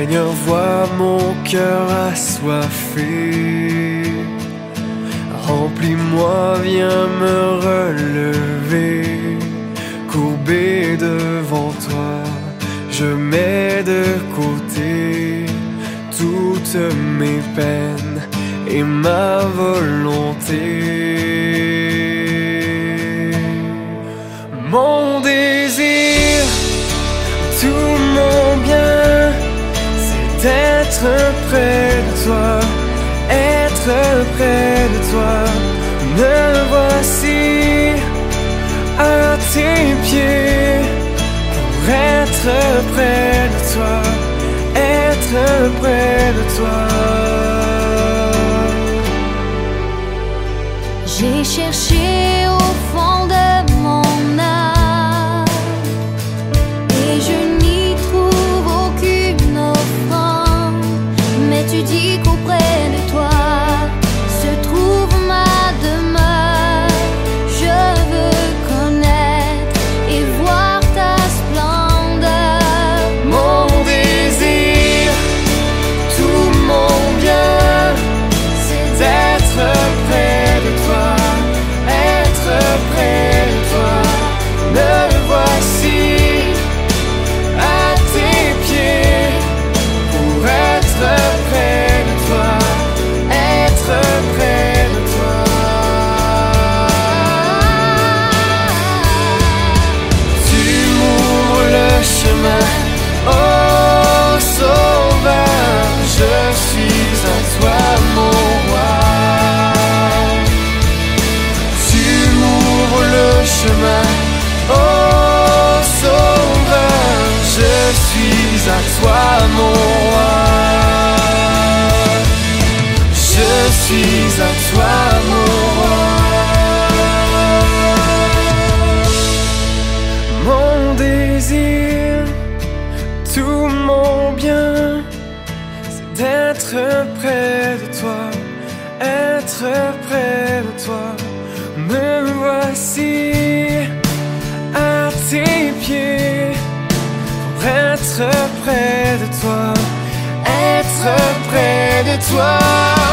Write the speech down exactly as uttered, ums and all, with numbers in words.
Seigneur, vois mon cœur assoiffé. Remplis-moi, viens me relever. Courbé devant toi, je mets de côté toutes mes peines et ma volonté. Mon désir, tout mon bien, c'est d'être près de toi, être près de toi. Me voici à tes pieds pour être près de toi, être près de toi. J'ai cherché au fond de mon âme et je n'y trouve aucune offrande, mais tu dis qu'auprès de toi se trouve ma demeure. Je veux connaître et voir ta splendeur. Mon désir, tout mon bien, c'est d'être près de toi, être près de toi. Me voici à tes pieds pour être près de toi, être près de toi. Tu m'ouvres le chemin, oh Sauveur, je suis à toi mon roi. Tu m'ouvres le chemin, oh Sauveur, je suis à toi mon roi. Je suis à toi mon roi. Mon désir, tout mon bien, c'est d'être près de toi, être près de toi. Me voici à tes pieds pour être près de toi, être près de toi.